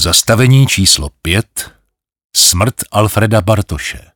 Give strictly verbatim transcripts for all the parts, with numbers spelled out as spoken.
Zastavení číslo pět. Smrt Alfreda Bartoše.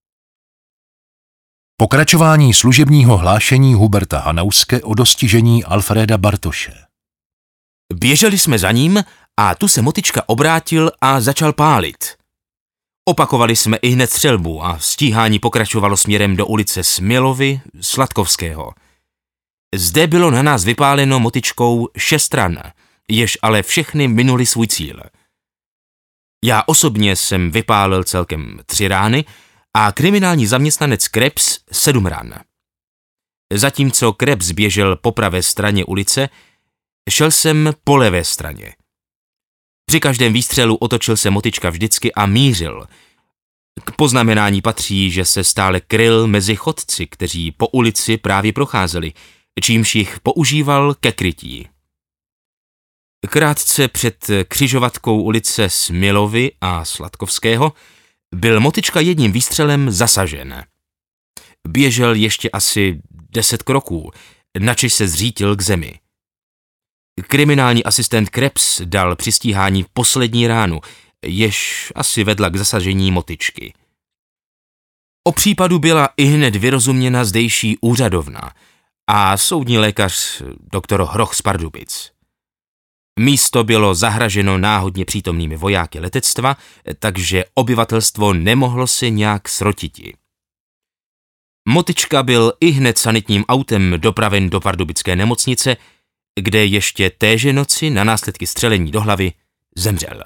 Pokračování služebního hlášení Huberta Hanauske o dostižení Alfreda Bartoše. Běželi jsme za ním a tu se Motyčka obrátil a začal pálit. Opakovali jsme i hned střelbu a stíhání pokračovalo směrem do ulice Smělovy, Sladkovského. Zde bylo na nás vypáleno Motyčkou šest ran, jež ale všechny minuli svůj cíl. Já osobně jsem vypálil celkem tři rány a kriminální zaměstnanec Krebs sedm ran. Zatímco Krebs běžel po pravé straně ulice, šel jsem po levé straně. Při každém výstřelu otočil se Motyčka vždycky a mířil. K poznamenání patří, že se stále kryl mezi chodci, kteří po ulici právě procházeli, čímž jich používal ke krytí. Krátce před křižovatkou ulice Smělovy a Sladkovského byl Motyčka jedním výstřelem zasažen. Běžel ještě asi deset kroků, načež se zřítil k zemi. Kriminální asistent Krebs dal při stíhání poslední ránu, jež asi vedla k zasažení Motyčky. O případu byla ihned vyrozuměna zdejší úřadovna a soudní lékař doktor Hroch z Pardubic. Místo bylo zahraženo náhodně přítomnými vojáky letectva, takže obyvatelstvo nemohlo se nějak srotiti. Motyčka byl ihned sanitním autem dopraven do pardubické nemocnice, kde ještě téže noci na následky střelení do hlavy zemřel.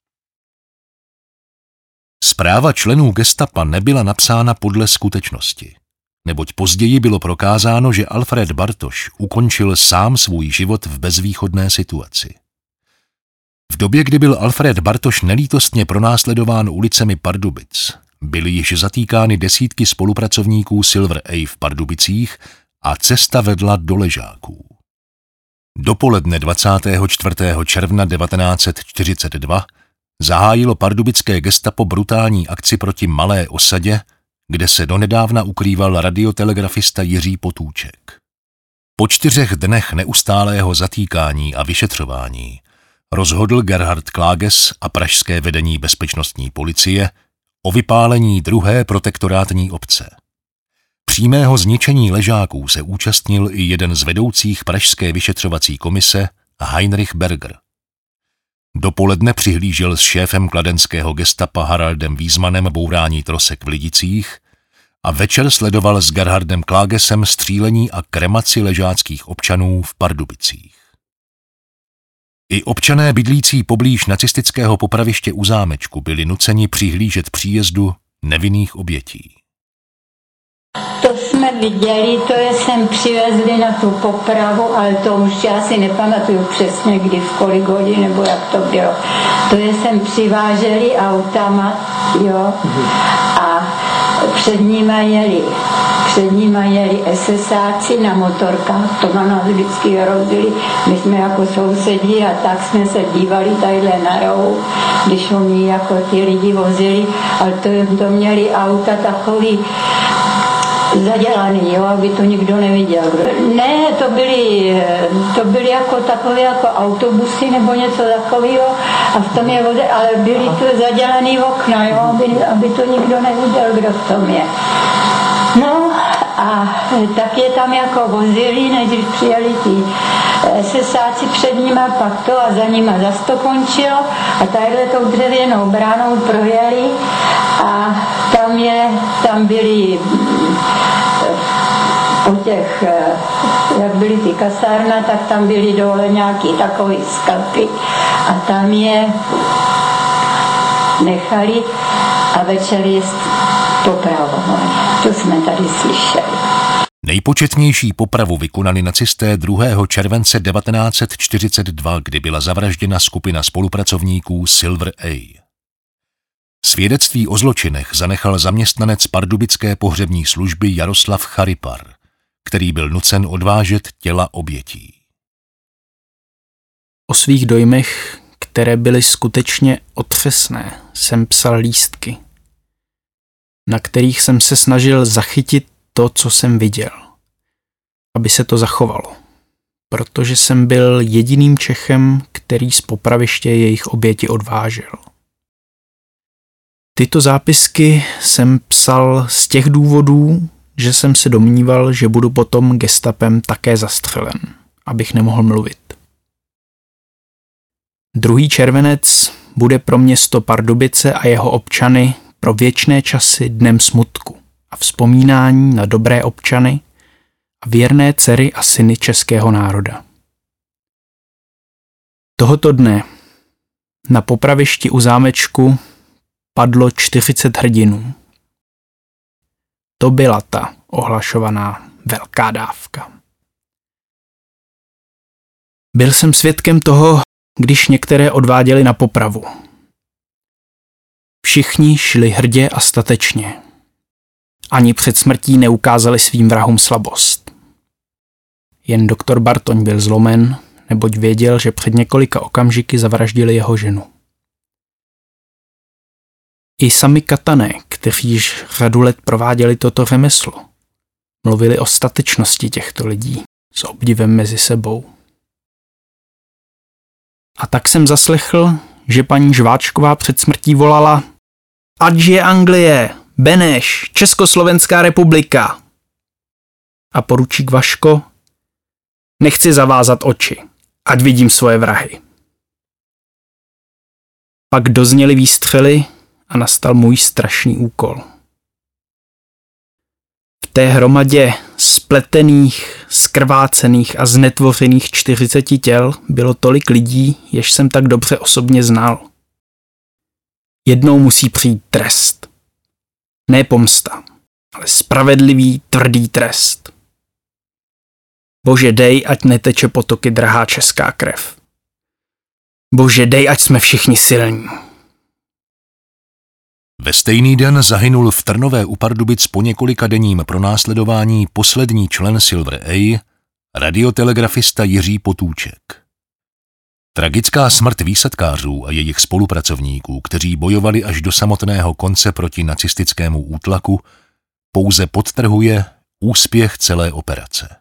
Zpráva členů gestapa nebyla napsána podle skutečnosti, neboť později bylo prokázáno, že Alfred Bartoš ukončil sám svůj život v bezvýchodné situaci. V době, kdy byl Alfred Bartoš nelítostně pronásledován ulicemi Pardubic, byly již zatýkány desítky spolupracovníků Silver A v Pardubicích a cesta vedla do Ležáků. Dopoledne dvacátého čtvrtého června devatenáct set čtyřicet dva zahájilo pardubické gestapo brutální akci proti Malé osadě, kde se donedávna ukrýval radiotelegrafista Jiří Potůček. Po čtyřech dnech neustálého zatýkání a vyšetřování rozhodl Gerhard Klages a pražské vedení bezpečnostní policie o vypálení druhé protektorátní obce. Přímého zničení Ležáků se účastnil i jeden z vedoucích pražské vyšetřovací komise Heinrich Berger. Dopoledne přihlížel s šéfem kladenského gestapa Haraldem Wiesmanem bourání trosek v Lidicích a večer sledoval s Gerhardem Klagesem střílení a kremaci ležáckých občanů v Pardubicích. I občané bydlící poblíž nacistického popraviště u zámečku byli nuceni přihlížet příjezdu nevinných obětí. To jsme viděli, to je sem přivezli na tu popravu, ale to už já si nepamatuju přesně, kdy, v kolik hodin, nebo jak to bylo. To je sem přiváželi autama, jo, a před nima jeli, před nima jeli esesáci na motorkách, to na nás vždycky hrozili, my jsme jako sousedí a tak jsme se dívali tadyhle na rohu, když oni jako ti lidi vozili, ale to, to měli auta takový zadělaný, jo, aby to nikdo neviděl. Ne, to byly, to byly jako takové jako autobusy nebo něco takového a v tom je voze, ale byly to zadělaný okna, jo, aby, aby to nikdo neviděl, kdo v tom je. No a tak je tam jako vozili, než přijeli ti esesáci před nima, pak to a za nima zas to končilo a tadyhle tou dřevěnou bránou projeli a tam je, tam byly po těch, jak byly ty kasárna, tak tam byly dole nějaký takový sklepy a tam je nechali a večer je popravovali. To jsme tady slyšeli. Nejpočetnější popravu vykonali nacisté druhého července devatenáct set čtyřicet dva, kdy byla zavražděna skupina spolupracovníků Silver A. Svědectví o zločinech zanechal zaměstnanec pardubické pohřební služby Jaroslav Charipar, který byl nucen odvážet těla obětí. O svých dojmech, které byly skutečně otřesné, jsem psal lístky, na kterých jsem se snažil zachytit to, co jsem viděl, aby se to zachovalo. protože jsem byl jediným Čechem, který z popraviště jejich oběti odvážel. Tyto zápisky jsem psal z těch důvodů, že jsem se domníval, že budu potom gestapem také zastřelen, abych nemohl mluvit. Druhý červenec bude pro město Pardubice a jeho občany pro věčné časy dnem smutku a vzpomínání na dobré občany a věrné dcery a syny českého národa. Tohoto dne na popravišti u zámečku padlo čtyřicet hrdinů. To byla ta ohlašovaná velká dávka. Byl jsem svědkem toho, když některé odváděli na popravu. Všichni šli hrdě a statečně. Ani před smrtí neukázali svým vrahům slabost. Jen doktor Bartoň byl zlomen, neboť věděl, že před několika okamžiky zavraždili jeho ženu. I sami katané, kteří již řadu let prováděli toto řemeslo, mluvili o statečnosti těchto lidí s obdivem mezi sebou. A tak jsem zaslechl, že paní Žváčková před smrtí volala: Ať žije Anglie, Beneš, Československá republika. A poručík Vaško: Nechci zavázat oči, ať vidím svoje vrahy. Pak dozněly výstřely a nastal můj strašný úkol. V té hromadě spletených, skrvácených a znetvořených čtyřiceti těl bylo tolik lidí, jež jsem tak dobře osobně znal. Jednou musí přijít trest. Ne pomsta, ale spravedlivý, tvrdý trest. Bože, dej, ať neteče potoky drahá česká krev. Bože, dej, ať jsme všichni silní. Ve stejný den zahynul v Trnové u Pardubic po několika denním pronásledování poslední člen Silver A, radiotelegrafista Jiří Potůček. Tragická smrt výsadkářů a jejich spolupracovníků, kteří bojovali až do samotného konce proti nacistickému útlaku, pouze podtrhuje úspěch celé operace.